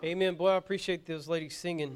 Amen. Boy, I appreciate those ladies singing.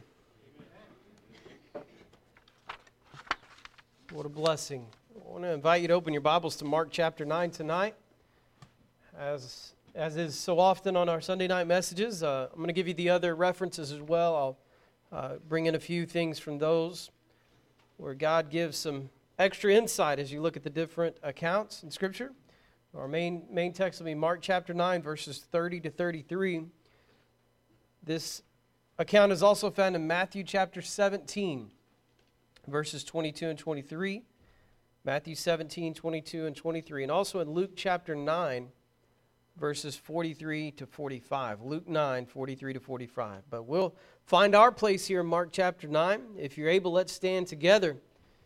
What a blessing. I want to invite you to open your Bibles to Mark chapter 9 tonight. As is so often on our Sunday night messages, I'm going to give you the other references as well. I'll bring in a few things from those where God gives some extra insight as you look at the different accounts in Scripture. Our main text will be Mark chapter 9, verses 30 to 33. This account is also found in Matthew chapter 17, verses 22 and 23. Matthew 17, 22 and 23. And also in Luke chapter 9, verses 43 to 45. Luke 9, 43 to 45. But we'll find our place here in Mark chapter 9. If you're able, let's stand together.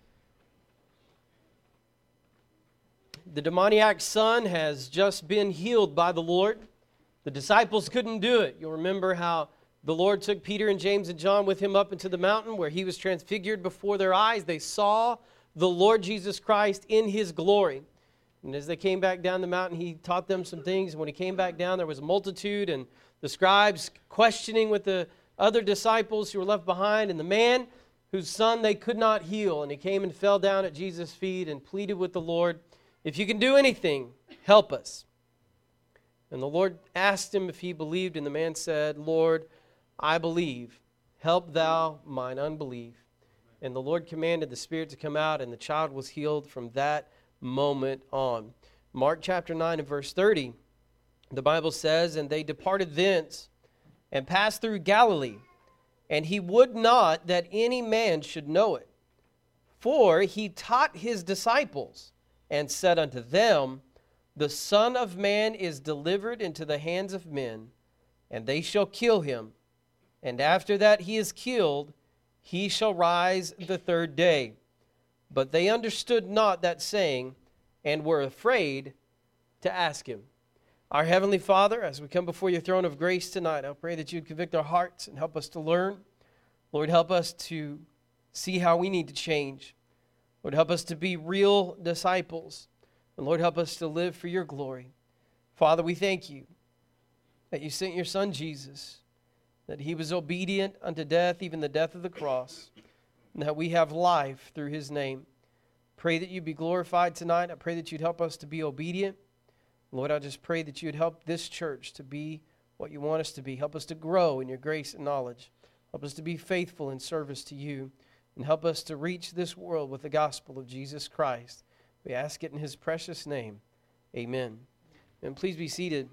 The demoniac son has just been healed by the Lord. The disciples couldn't do it. You'll remember how the Lord took Peter and James and John with him up into the mountain where he was transfigured before their eyes. They saw the Lord Jesus Christ in his glory. And as they came back down the mountain, he taught them some things. And when he came back down, there was a multitude and the scribes questioning with the other disciples who were left behind. And the man whose son they could not heal. And he came and fell down at Jesus' feet and pleaded with the Lord, "If you can do anything, help us." And the Lord asked him if he believed, and the man said, "Lord, I believe. Help thou mine unbelief." And the Lord commanded the spirit to come out, and the child was healed from that moment on. Mark chapter 9 and verse 30, the Bible says, "And they departed thence, and passed through Galilee, and he would not that any man should know it. For he taught his disciples, and said unto them, The Son of Man is delivered into the hands of men, and they shall kill him. And after that he is killed, he shall rise the third day. But they understood not that saying, and were afraid to ask him." Our Heavenly Father, as we come before your throne of grace tonight, I pray that you'd convict our hearts and help us to learn. Lord, help us to see how we need to change. Lord, help us to be real disciples. And Lord, help us to live for your glory. Father, we thank you that you sent your Son Jesus, that he was obedient unto death, even the death of the cross, and that we have life through his name. Pray that you be glorified tonight. I pray that you'd help us to be obedient. Lord, I just pray that you'd help this church to be what you want us to be. Help us to grow in your grace and knowledge. Help us to be faithful in service to you. And help us to reach this world with the gospel of Jesus Christ. We ask it in his precious name. Amen. And please be seated.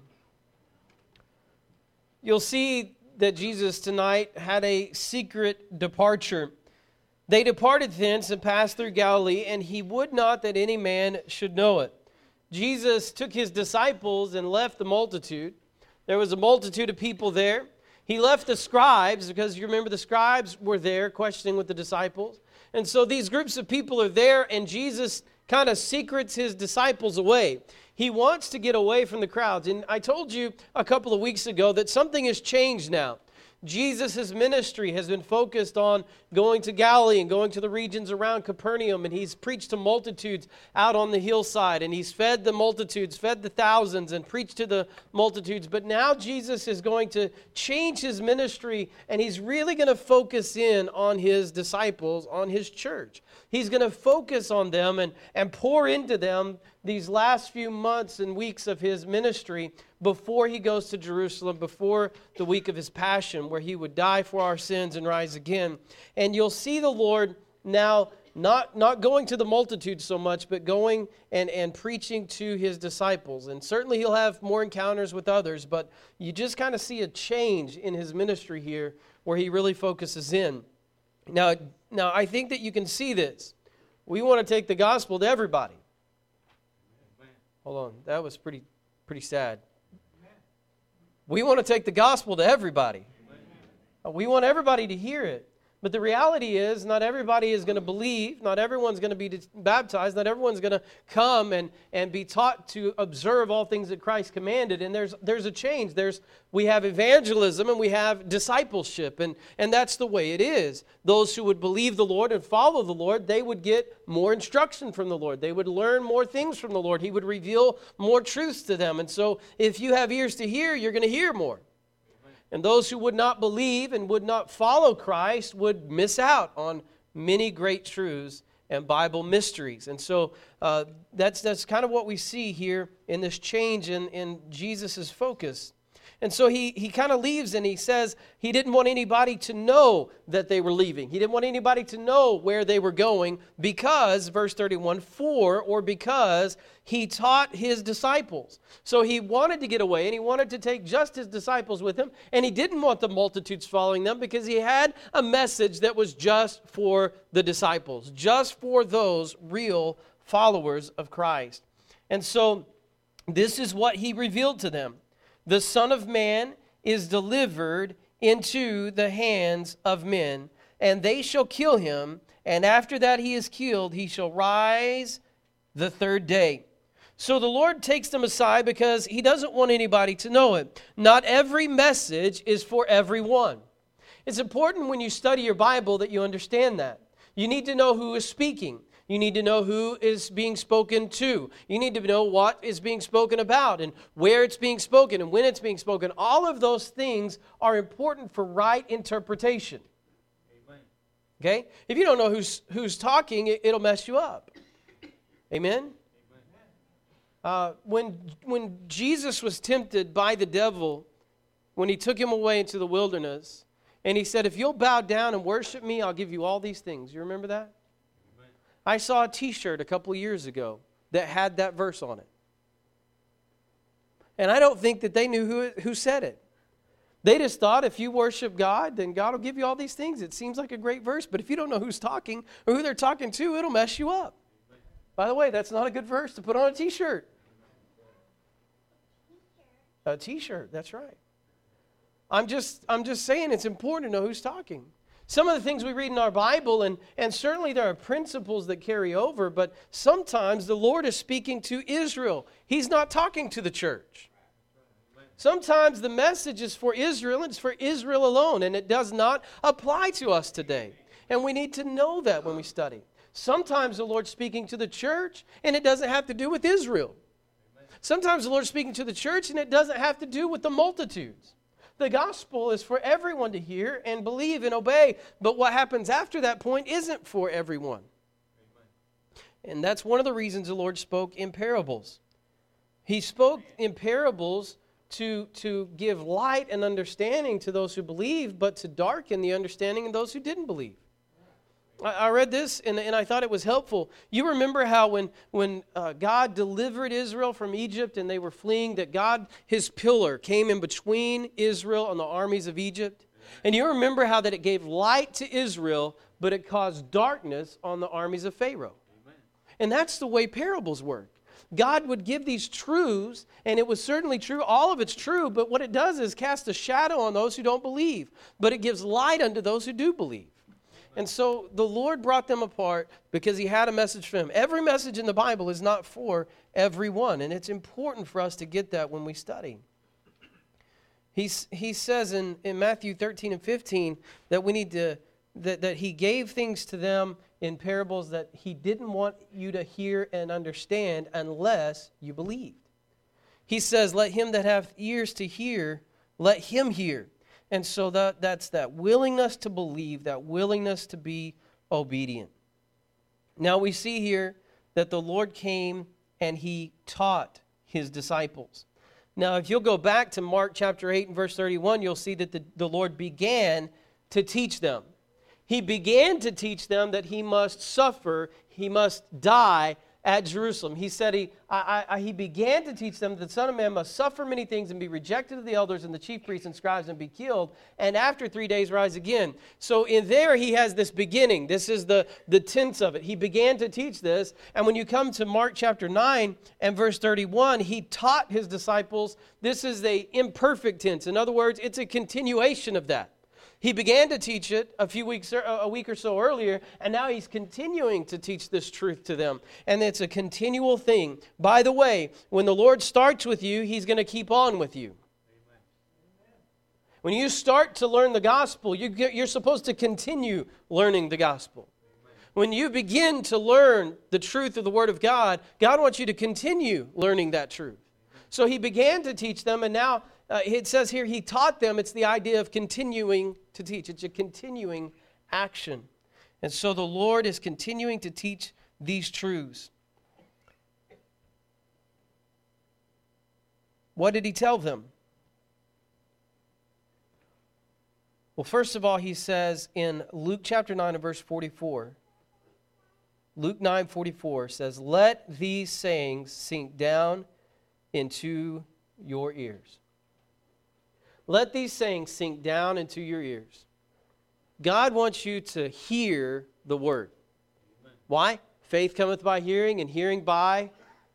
You'll see that Jesus tonight had a secret departure. They departed thence and passed through Galilee, and he would not that any man should know it. Jesus took his disciples and left the multitude. There was a multitude of people there. He left the scribes, because you remember the scribes were there questioning with the disciples. And so these groups of people are there, and Jesus kind of secrets his disciples away. He wants to get away from the crowds. And I told you a couple of weeks ago that something has changed now. Jesus' ministry has been focused on going to Galilee and going to the regions around Capernaum, and he's preached to multitudes out on the hillside, and he's fed the multitudes, fed the thousands, and preached to the multitudes. But now Jesus is going to change his ministry, and he's really going to focus in on his disciples, on his church. He's going to focus on them and pour into them these last few months and weeks of his ministry before he goes to Jerusalem, before the week of his passion, where he would die for our sins and rise again. And you'll see the Lord now not going to the multitude so much, but going and preaching to his disciples. And certainly he'll have more encounters with others, but you just kind of see a change in his ministry here where he really focuses in. Now I think that you can see this. We want to take the gospel to everybody. Hold on, that was pretty sad. We want to take the gospel to everybody. We want everybody to hear it. But the reality is, not everybody is going to believe. Not everyone's going to be baptized. Not everyone's going to come and be taught to observe all things that Christ commanded. And there's a change. We have evangelism and we have discipleship. And that's the way it is. Those who would believe the Lord and follow the Lord, they would get more instruction from the Lord. They would learn more things from the Lord. He would reveal more truths to them. And so if you have ears to hear, you're going to hear more. And those who would not believe and would not follow Christ would miss out on many great truths and Bible mysteries. And so that's kind of what we see here in this change in Jesus' focus. And so he kind of leaves and he says he didn't want anybody to know that they were leaving. He didn't want anybody to know where they were going because, verse 31, because he taught his disciples. So he wanted to get away and he wanted to take just his disciples with him, and he didn't want the multitudes following them because he had a message that was just for the disciples, just for those real followers of Christ. And so this is what he revealed to them. The Son of Man is delivered into the hands of men, and they shall kill him, and after that he is killed, he shall rise the third day. So the Lord takes them aside because he doesn't want anybody to know it. Not every message is for everyone. It's important when you study your Bible that you understand that. You need to know who is speaking. You need to know who is being spoken to. You need to know what is being spoken about and where it's being spoken and when it's being spoken. All of those things are important for right interpretation. Amen. Okay? If you don't know who's talking, it'll mess you up. Amen? When Jesus was tempted by the devil, when he took him away into the wilderness, and he said, if you'll bow down and worship me, I'll give you all these things. You remember that? I saw a t-shirt a couple of years ago that had that verse on it. And I don't think that they knew who said it. They just thought if you worship God, then God will give you all these things. It seems like a great verse, but if you don't know who's talking or who they're talking to, it'll mess you up. By the way, that's not a good verse to put on a t-shirt. A t-shirt, that's right. I'm just saying it's important to know who's talking. Some of the things we read in our Bible, and certainly there are principles that carry over, but sometimes the Lord is speaking to Israel. He's not talking to the church. Sometimes the message is for Israel, and it's for Israel alone, and it does not apply to us today. And we need to know that when we study. Sometimes the Lord's speaking to the church, and it doesn't have to do with Israel. Sometimes the Lord's speaking to the church, and it doesn't have to do with the multitudes. The gospel is for everyone to hear and believe and obey, but what happens after that point isn't for everyone. Amen. And that's one of the reasons the Lord spoke in parables. He spoke in parables to give light and understanding to those who believe, but to darken the understanding of those who didn't believe. I read this and I thought it was helpful. You remember how when God delivered Israel from Egypt and they were fleeing, that God, his pillar, came in between Israel and the armies of Egypt? And you remember how that it gave light to Israel, but it caused darkness on the armies of Pharaoh. Amen. And that's the way parables work. God would give these truths, and it was certainly true. All of it's true, but what it does is cast a shadow on those who don't believe. But it gives light unto those who do believe. And so the Lord brought them apart because he had a message for them. Every message in the Bible is not for everyone, and it's important for us to get that when we study. He says in Matthew 13 and 15 that we need to that he gave things to them in parables that he didn't want you to hear and understand unless you believed. He says, let him that hath ears to hear, let him hear. And so that's that willingness to believe, that willingness to be obedient. Now we see here that the Lord came and he taught his disciples. Now if you'll go back to Mark chapter 8 and verse 31, you'll see that the Lord began to teach them. He began to teach them that he must suffer, he must die at Jerusalem. He said he began to teach them that the Son of Man must suffer many things and be rejected of the elders and the chief priests and scribes and be killed, and after 3 days rise again. So in there he has this beginning. This is the tense of it. He began to teach this, and when you come to Mark chapter 9 and verse 31, he taught his disciples. This is the imperfect tense. In other words, it's a continuation of that. He began to teach it a week or so earlier, and now he's continuing to teach this truth to them. And it's a continual thing. By the way, when the Lord starts with you, he's going to keep on with you. Amen. When you start to learn the gospel, you're supposed to continue learning the gospel. Amen. When you begin to learn the truth of the Word of God, God wants you to continue learning that truth. So he began to teach them, and now it says here he taught them. It's the idea of continuing to teach. It's a continuing action. And so the Lord is continuing to teach these truths. What did he tell them? Well, first of all, he says in Luke chapter 9 and verse 44, Luke 9:44 says, "Let these sayings sink down into your ears." Let these sayings sink down into your ears. God wants you to hear the word. Why? Faith cometh by hearing, and hearing by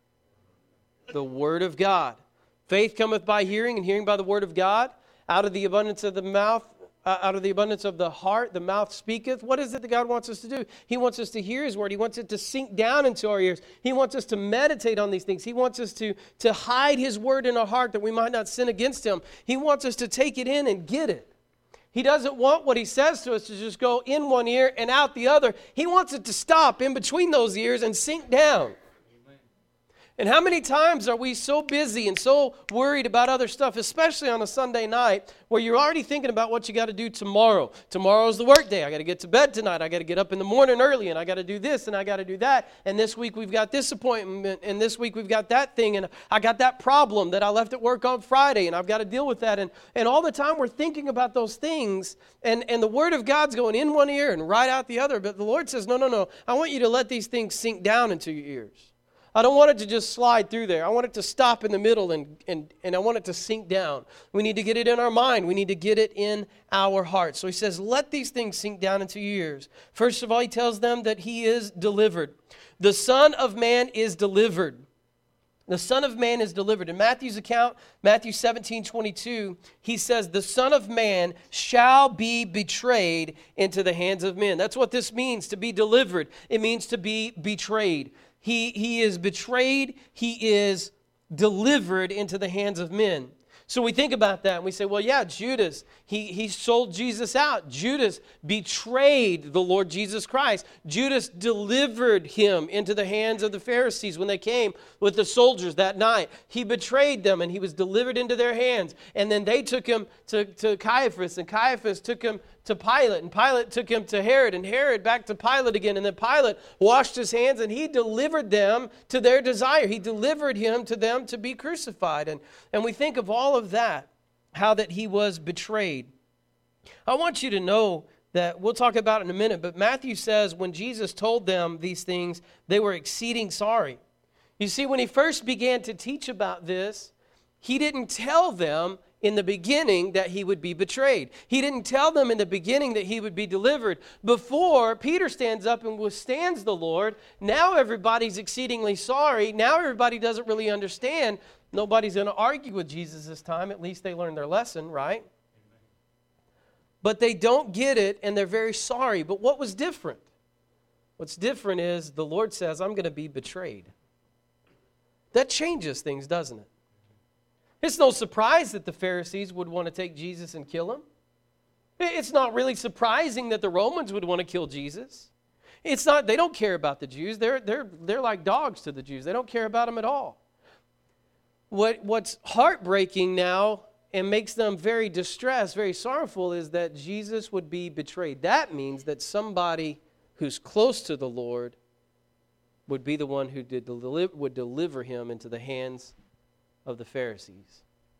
the word of God. Faith cometh by hearing, and hearing by the word of God. Out of the abundance of the mouth, out of the abundance of the heart, the mouth speaketh. What is it that God wants us to do? He wants us to hear His word. He wants it to sink down into our ears. He wants us to meditate on these things. He wants us to hide His word in our heart that we might not sin against Him. He wants us to take it in and get it. He doesn't want what He says to us to just go in one ear and out the other. He wants it to stop in between those ears and sink down. And how many times are we so busy and so worried about other stuff, especially on a Sunday night, where you're already thinking about what you got to do tomorrow. Tomorrow's the work day. I got to get to bed tonight. I got to get up in the morning early, and I got to do this, and I got to do that. And this week we've got this appointment, and this week we've got that thing, and I got that problem that I left at work on Friday, and I've got to deal with that. And all the time we're thinking about those things, and the Word of God's going in one ear and right out the other. But the Lord says, no. I want you to let these things sink down into your ears. I don't want it to just slide through there. I want it to stop in the middle and I want it to sink down. We need to get it in our mind. We need to get it in our heart. So he says, let these things sink down into your ears. First of all, he tells them that he is delivered. The Son of Man is delivered. The Son of Man is delivered. In Matthew's account, Matthew 17:22, he says, the Son of Man shall be betrayed into the hands of men. That's what this means, to be delivered. It means to be betrayed. He is betrayed. He is delivered into the hands of men. So we think about that and we say, well, yeah, Judas, he sold Jesus out. Judas betrayed the Lord Jesus Christ. Judas delivered him into the hands of the Pharisees when they came with the soldiers that night. He betrayed them and he was delivered into their hands. And then they took him to Caiaphas, and Caiaphas took him to Pilate, and Pilate took him to Herod, and Herod back to Pilate again, and then Pilate washed his hands, and he delivered them to their desire. He delivered him to them to be crucified. And we think of all of that, how that he was betrayed. I want you to know that, we'll talk about it in a minute, but Matthew says when Jesus told them these things, they were exceeding sorry. You see, when he first began to teach about this, he didn't tell them in the beginning that he would be betrayed. He didn't tell them in the beginning that he would be delivered. Before Peter stands up and withstands the Lord, now everybody's exceedingly sorry. Now everybody doesn't really understand. Nobody's going to argue with Jesus this time. At least they learned their lesson, right? But they don't get it, and they're very sorry. But what was different? What's different is the Lord says, I'm going to be betrayed. That changes things, doesn't it? It's no surprise that the Pharisees would want to take Jesus and kill him. It's not really surprising that the Romans would want to kill Jesus. It's not, they don't care about the Jews. They're like dogs to the Jews. They don't care about them at all. What's heartbreaking now and makes them very distressed, very sorrowful, is that Jesus would be betrayed. That means that somebody who's close to the Lord would be the one who would deliver him into the hands of the Pharisees.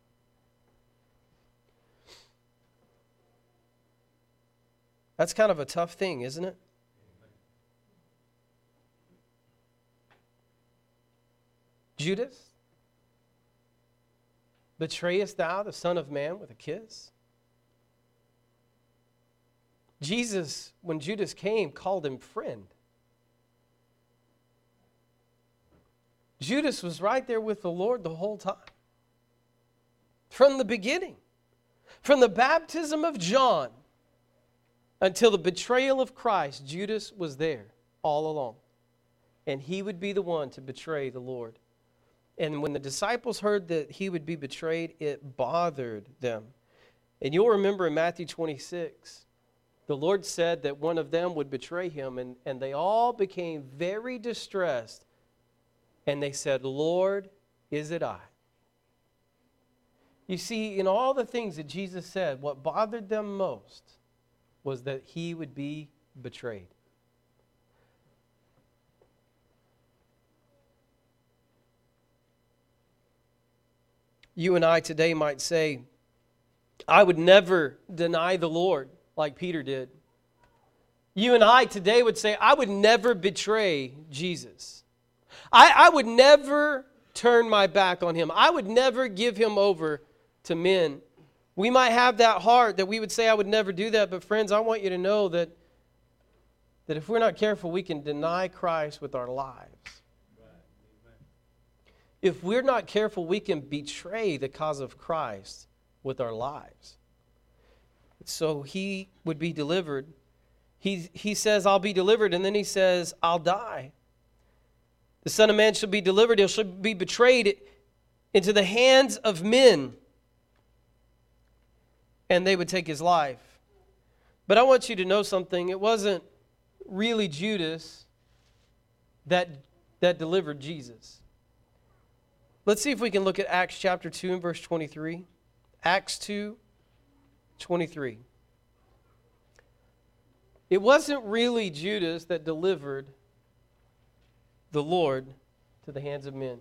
That's kind of a tough thing, isn't it? Judas, betrayest thou the Son of Man with a kiss? Jesus, when Judas came, called him friend. Judas was right there with the Lord the whole time. From the beginning. From the baptism of John until the betrayal of Christ, Judas was there all along. And he would be the one to betray the Lord. And when the disciples heard that he would be betrayed, it bothered them. And you'll remember in Matthew 26, the Lord said that one of them would betray him, and they all became very distressed. And they said, Lord, is it I? You see, in all the things that Jesus said, what bothered them most was that he would be betrayed. You and I today might say, I would never deny the Lord like Peter did. You and I today would say, I would never betray Jesus. I would never turn my back on him. I would never give him over to men. We might have that heart that we would say, I would never do that. But friends, I want you to know that if we're not careful, we can deny Christ with our lives. If we're not careful, we can betray the cause of Christ with our lives. So he would be delivered. He says, I'll be delivered, and then he says, I'll die. The Son of Man shall be delivered. He shall be betrayed into the hands of men, and they would take his life. But I want you to know something. It wasn't really Judas that delivered Jesus. Let's see if we can look at Acts chapter 2 and verse 23. Acts 2, 23. It wasn't really Judas that delivered the Lord to the hands of men.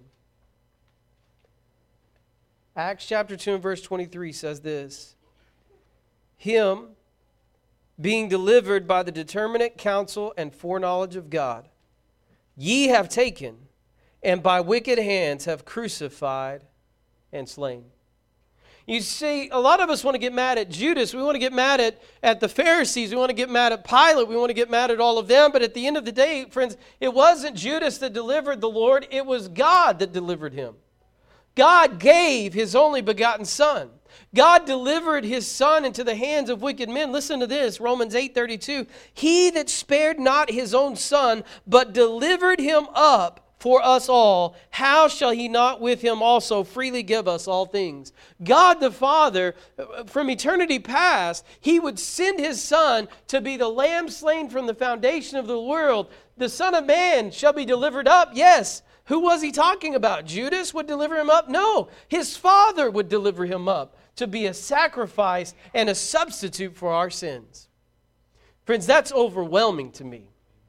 Acts chapter 2 and verse 23 says this: Him, being delivered by the determinate counsel and foreknowledge of God, ye have taken, and by wicked hands have crucified and slain. You see, a lot of us want to get mad at Judas. We want to get mad at the Pharisees. We want to get mad at Pilate. We want to get mad at all of them. But at the end of the day, friends, it wasn't Judas that delivered the Lord. It was God that delivered him. God gave his only begotten Son. God delivered his Son into the hands of wicked men. Listen to this, Romans 8:32. He that spared not his own Son, but delivered him up for us all, how shall he not with him also freely give us all things? God the Father, from eternity past, he would send his Son to be the lamb slain from the foundation of the world. The Son of Man shall be delivered up. Yes. Who was he talking about? Judas would deliver him up? No. His Father would deliver him up to be a sacrifice and a substitute for our sins. Friends, that's overwhelming to me.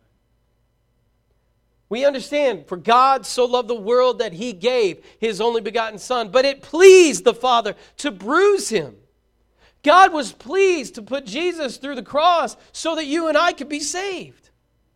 We understand, for God so loved the world that he gave his only begotten Son, but it pleased the Father to bruise him. God was pleased to put Jesus through the cross so that you and I could be saved.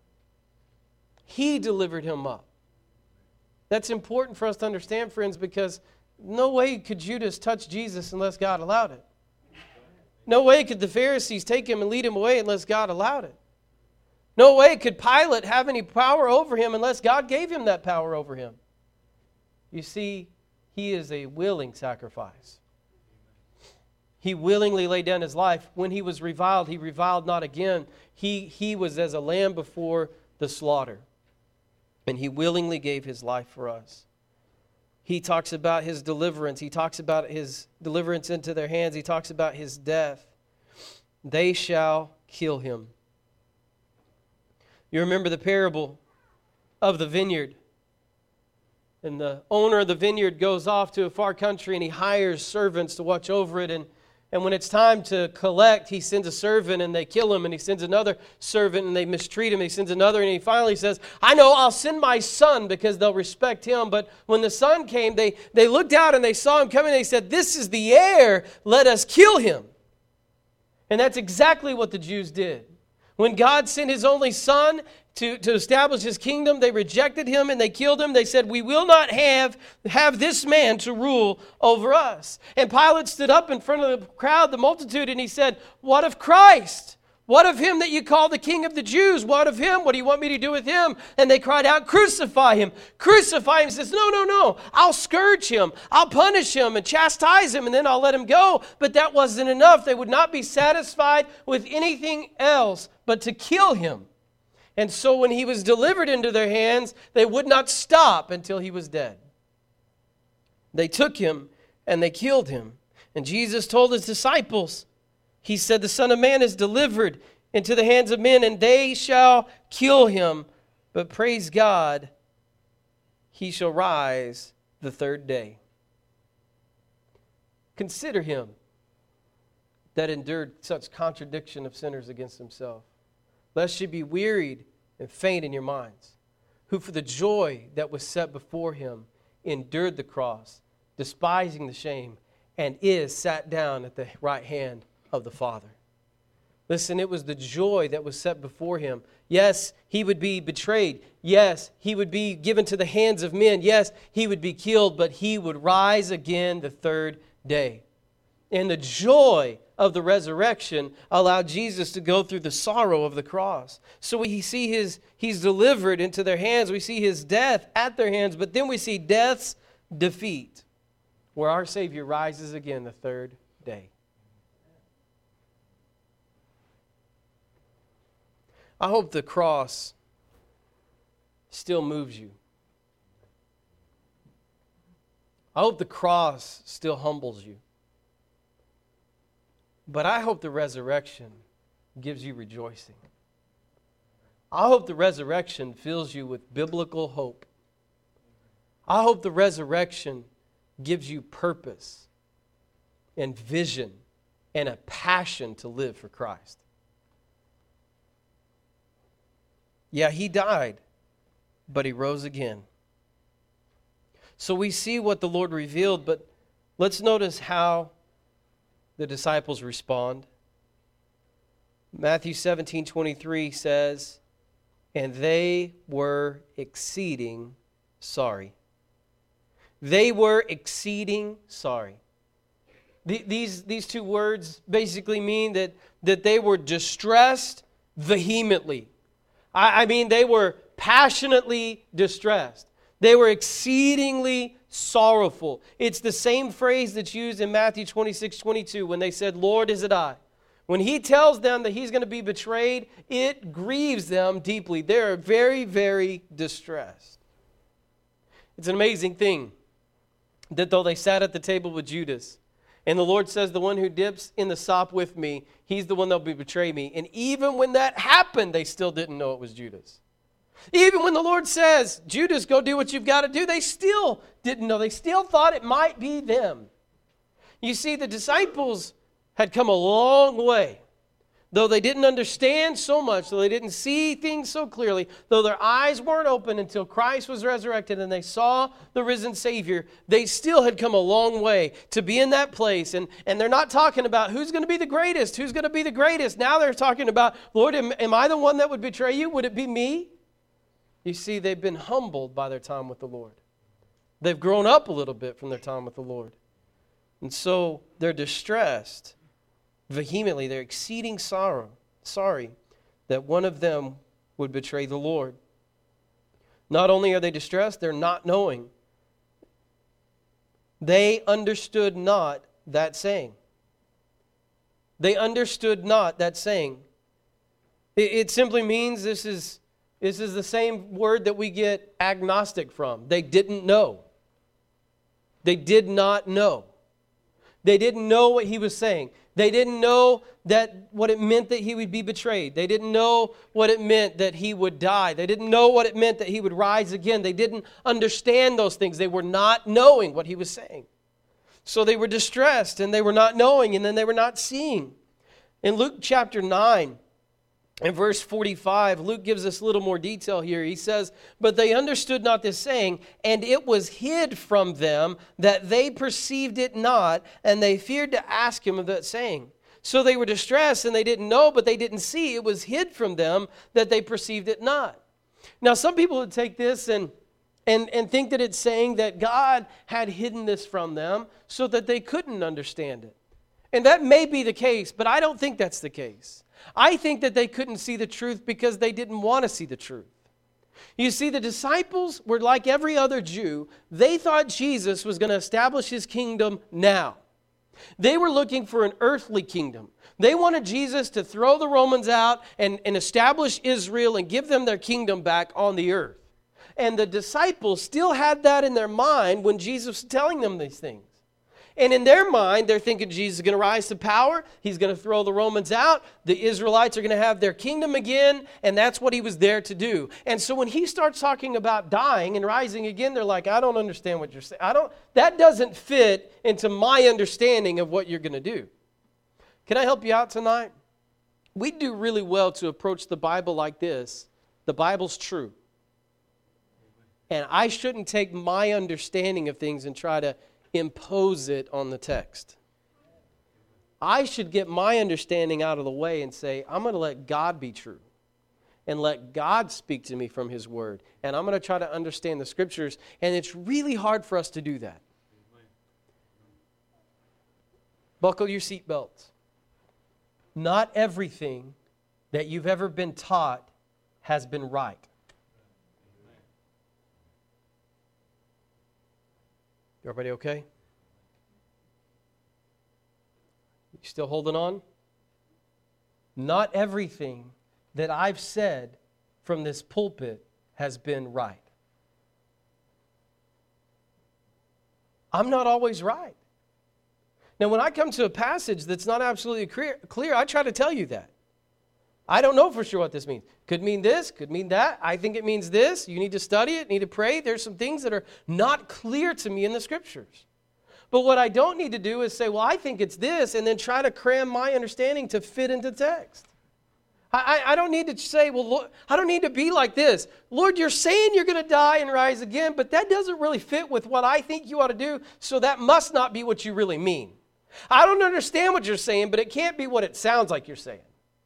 He delivered him up. That's important for us to understand, friends, because no way could Judas touch Jesus unless God allowed it. No way could the Pharisees take him and lead him away unless God allowed it. No way could Pilate have any power over him unless God gave him that power over him. You see, he is a willing sacrifice. He willingly laid down his life. When he was reviled, he reviled not again. He was as a lamb before the slaughter. And he willingly gave his life for us. He talks about his deliverance. He talks about his deliverance into their hands. He talks about his death. They shall kill him. You remember the parable of the vineyard. And the owner of the vineyard goes off to a far country and he hires servants to watch over it. And when it's time to collect, he sends a servant and they kill him. And he sends another servant and they mistreat him. He sends another and he finally says, I know, I'll send my son because they'll respect him. But when the son came, they looked out and they saw him coming. And they said, this is the heir. Let us kill him. And that's exactly what the Jews did. When God sent his only Son to establish his kingdom, they rejected him and they killed him. They said, we will not have this man to rule over us. And Pilate stood up in front of the crowd, the multitude, and he said, what of Christ? What of him that you call the King of the Jews? What of him? What do you want me to do with him? And they cried out, crucify him. Crucify him. He says, no. I'll scourge him. I'll punish him and chastise him, and then I'll let him go. But that wasn't enough. They would not be satisfied with anything else but to kill him. And so when he was delivered into their hands, they would not stop until he was dead. They took him and they killed him. And Jesus told his disciples, he said, the Son of Man is delivered into the hands of men, and they shall kill him. But praise God, he shall rise the third day. Consider him that endured such contradiction of sinners against himself, lest ye be wearied and faint in your minds, who for the joy that was set before him endured the cross, despising the shame, and is sat down at the right hand of the Father. Listen, it was the joy that was set before him. Yes, he would be betrayed. Yes, he would be given to the hands of men. Yes, he would be killed, but he would rise again the third day. And the joy of the resurrection allowed Jesus to go through the sorrow of the cross. So we see he's delivered into their hands. We see his death at their hands, but then we see death's defeat, where our Savior rises again the third day. I hope the cross still moves you. I hope the cross still humbles you. But I hope the resurrection gives you rejoicing. I hope the resurrection fills you with biblical hope. I hope the resurrection gives you purpose and vision and a passion to live for Christ. Yeah, he died, but he rose again. So we see what the Lord revealed, but let's notice how the disciples respond. Matthew 17:23 says, and they were exceeding sorry. They were exceeding sorry. These two words basically mean that they were distressed vehemently. I mean, they were passionately distressed. They were exceedingly sorrowful. It's the same phrase that's used in Matthew 26:22 when they said, Lord, is it I? When he tells them that he's going to be betrayed, it grieves them deeply. They're very, very distressed. It's an amazing thing that though they sat at the table with Judas, and the Lord says, the one who dips in the sop with me, he's the one that will betray me. And even when that happened, they still didn't know it was Judas. Even when the Lord says, Judas, go do what you've got to do, they still didn't know. They still thought it might be them. You see, the disciples had come a long way. Though they didn't understand so much, though they didn't see things so clearly, though their eyes weren't open until Christ was resurrected and they saw the risen Savior, they still had come a long way to be in that place. And they're not talking about who's going to be the greatest, who's going to be the greatest. Now they're talking about, Lord, am I the one that would betray you? Would it be me? You see, they've been humbled by their time with the Lord. They've grown up a little bit from their time with the Lord. And so they're distressed vehemently. They're exceeding sorry that one of them would betray the Lord. Not only are they distressed, they're not knowing. They understood not that saying. They understood not that saying. It simply means this is the same word that we get agnostic from. They didn't know. They did not know. They didn't know what he was saying. They didn't know what it meant that he would be betrayed. They didn't know what it meant that he would die. They didn't know what it meant that he would rise again. They didn't understand those things. They were not knowing what he was saying. So they were distressed and they were not knowing and then they were not seeing. In Luke chapter 9, in verse 45, Luke gives us a little more detail here. He says, but they understood not this saying, and it was hid from them that they perceived it not, and they feared to ask him of that saying. So they were distressed, and they didn't know, but they didn't see. It was hid from them that they perceived it not. Now, some people would take this and think that it's saying that God had hidden this from them so that they couldn't understand it. And that may be the case, but I don't think that's the case. I think that they couldn't see the truth because they didn't want to see the truth. You see, the disciples were like every other Jew. They thought Jesus was going to establish his kingdom now. They were looking for an earthly kingdom. They wanted Jesus to throw the Romans out and establish Israel and give them their kingdom back on the earth. And the disciples still had that in their mind when Jesus was telling them these things. And in their mind, they're thinking Jesus is going to rise to power. He's going to throw the Romans out. The Israelites are going to have their kingdom again. And that's what he was there to do. And so when he starts talking about dying and rising again, they're like, I don't understand what you're saying. That doesn't fit into my understanding of what you're going to do. Can I help you out tonight? We do really well to approach the Bible like this. The Bible's true. And I shouldn't take my understanding of things and try to impose it on the text. I should get my understanding out of the way and say, I'm going to let God be true and let God speak to me from his word. And I'm going to try to understand the scriptures. And it's really hard for us to do that. Buckle your seatbelts. Not everything that you've ever been taught has been right. Everybody okay? You still holding on? Not everything that I've said from this pulpit has been right. I'm not always right. Now, when I come to a passage that's not absolutely clear, I try to tell you that. I don't know for sure what this means. Could mean this, could mean that. I think it means this. You need to study it, need to pray. There's some things that are not clear to me in the scriptures. But what I don't need to do is say, well, I think it's this, and then try to cram my understanding to fit into text. I don't need to say, well, Lord, I don't need to be like this. Lord, you're saying you're going to die and rise again, but that doesn't really fit with what I think you ought to do, so that must not be what you really mean. I don't understand what you're saying, but it can't be what it sounds like you're saying.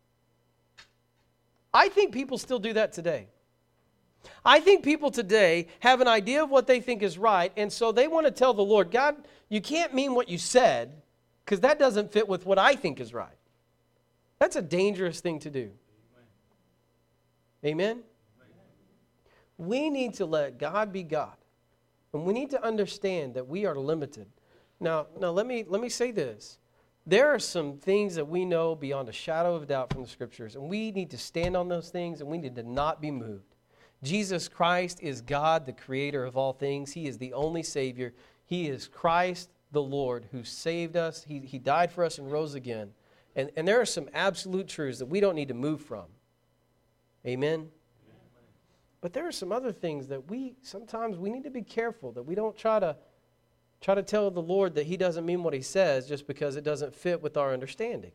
I think people still do that today. I think people today have an idea of what they think is right, and so they want to tell the Lord, God, you can't mean what you said, because that doesn't fit with what I think is right. That's a dangerous thing to do. Amen? We need to let God be God. And we need to understand that we are limited. Now let me say this. There are some things that we know beyond a shadow of a doubt from the scriptures, and we need to stand on those things, and we need to not be moved. Jesus Christ is God, the creator of all things. He is the only Savior. He is Christ the Lord who saved us. He died for us and rose again. And there are some absolute truths that we don't need to move from. Amen? But there are some other things that sometimes we need to be careful that we don't try to tell the Lord that he doesn't mean what he says just because it doesn't fit with our understanding.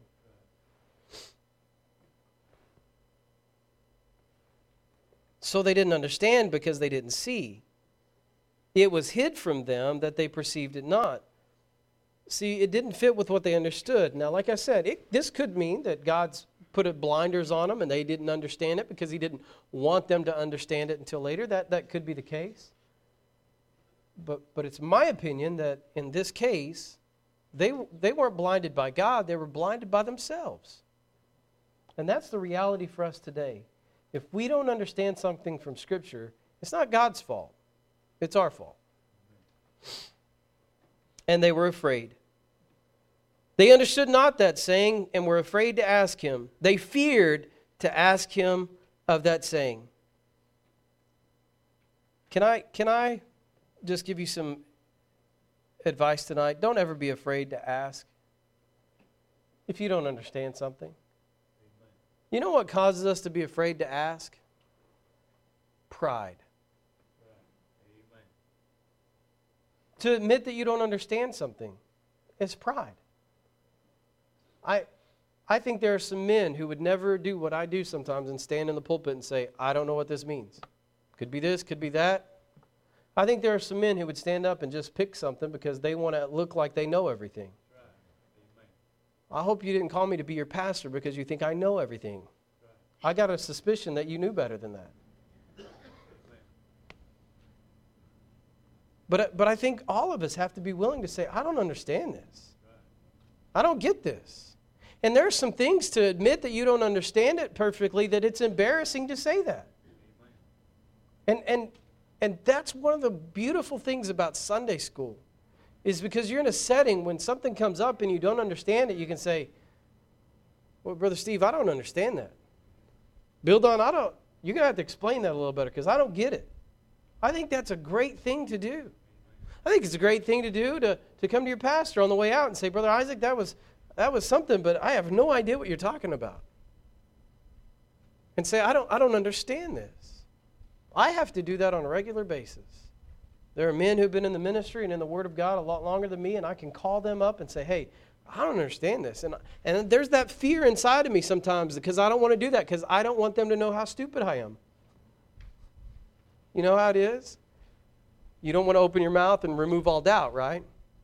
So they didn't understand because they didn't see. It was hid from them that they perceived it not. See, it didn't fit with what they understood. Now, like I said, this could mean that God's put blinders on them and they didn't understand it because he didn't want them to understand it until later. That could be the case. But it's my opinion that in this case, they weren't blinded by God. They were blinded by themselves. And that's the reality for us today. If we don't understand something from Scripture, it's not God's fault. It's our fault. And they were afraid. They understood not that saying and were afraid to ask him. They feared to ask him of that saying. Can I just give you some advice tonight? Don't ever be afraid to ask if you don't understand something. You know what causes us to be afraid to ask? Pride. To admit that you don't understand something, it's pride. I think there are some men who would never do what I do sometimes and stand in the pulpit and say, I don't know what this means. Could be this, could be that. I think there are some men who would stand up and just pick something because they want to look like they know everything. I hope you didn't call me to be your pastor because you think I know everything. I got a suspicion that you knew better than that. But I think all of us have to be willing to say, I don't understand this. I don't get this. And there are some things to admit that you don't understand it perfectly, that it's embarrassing to say that. And that's one of the beautiful things about Sunday school, is because you're in a setting when something comes up and you don't understand it, you can say, well, Brother Steve, I don't understand that. Bill Don, you're going to have to explain that a little better because I don't get it. I think that's a great thing to do. I think it's a great thing to do to come to your pastor on the way out and say, Brother Isaac, that was something, but I have no idea what you're talking about. And say, I don't understand this. I have to do that on a regular basis. There are men who've been in the ministry and in the Word of God a lot longer than me, and I can call them up and say, hey, I don't understand this. And there's that fear inside of me sometimes because I don't want to do that because I don't want them to know how stupid I am. You know how it is? You don't want to open your mouth and remove all doubt, right?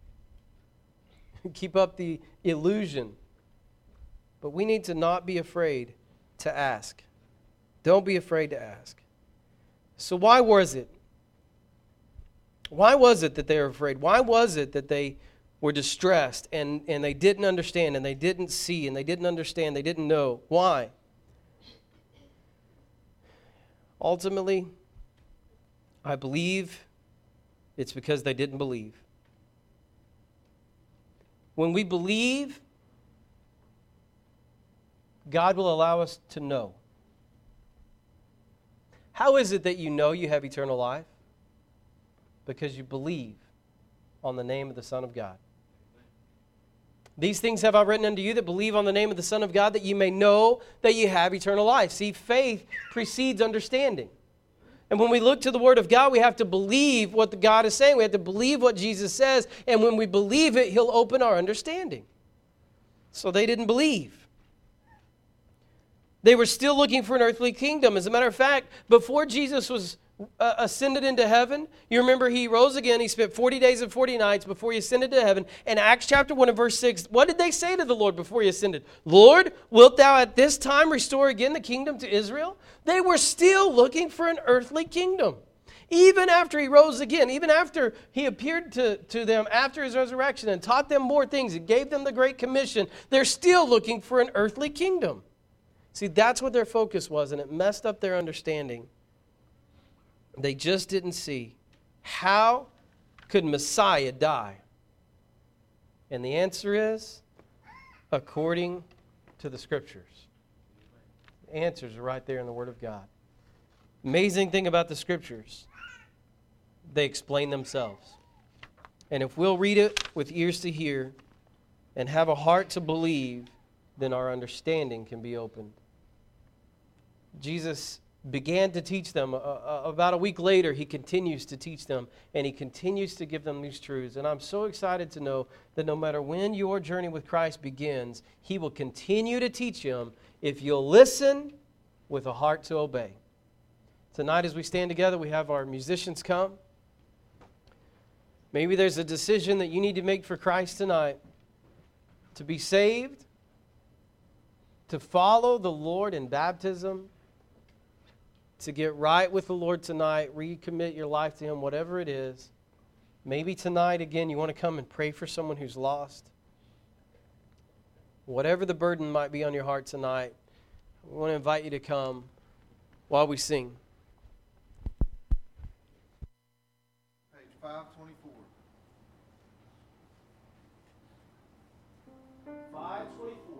Keep up the illusion. But we need to not be afraid to ask. Don't be afraid to ask. So why was it? Why was it that they were afraid? Why was it that they were distressed and they didn't understand and they didn't see and they didn't understand, they didn't know? Why? Ultimately, I believe it's because they didn't believe. When we believe, God will allow us to know. How is it that you know you have eternal life? Because you believe on the name of the Son of God. These things have I written unto you that believe on the name of the Son of God, that you may know that you have eternal life. See, faith precedes understanding. And when we look to the Word of God, we have to believe what God is saying. We have to believe what Jesus says. And when we believe it, He'll open our understanding. So they didn't believe. They were still looking for an earthly kingdom. As a matter of fact, before Jesus was ascended into heaven, you remember He rose again. He spent 40 days and 40 nights before He ascended to heaven. In Acts chapter 1 and verse 6, what did they say to the Lord before He ascended? Lord, wilt Thou at this time restore again the kingdom to Israel? They were still looking for an earthly kingdom. Even after He rose again, even after He appeared to them after His resurrection and taught them more things and gave them the Great Commission, they're still looking for an earthly kingdom. See, that's what their focus was, and it messed up their understanding. They just didn't see. How could Messiah die? And the answer is, according to the Scriptures. The answers are right there in the Word of God. Amazing thing about the Scriptures, they explain themselves. And if we'll read it with ears to hear and have a heart to believe, then our understanding can be opened. Jesus began to teach them. About a week later, He continues to teach them, and He continues to give them these truths. And I'm so excited to know that no matter when your journey with Christ begins, He will continue to teach them if you'll listen with a heart to obey. Tonight, as we stand together, we have our musicians come. Maybe there's a decision that you need to make for Christ tonight, to be saved, to follow the Lord in baptism, to get right with the Lord tonight, recommit your life to Him, whatever it is. Maybe tonight, again, you want to come and pray for someone who's lost. Whatever the burden might be on your heart tonight, we want to invite you to come while we sing. Page 524. 524.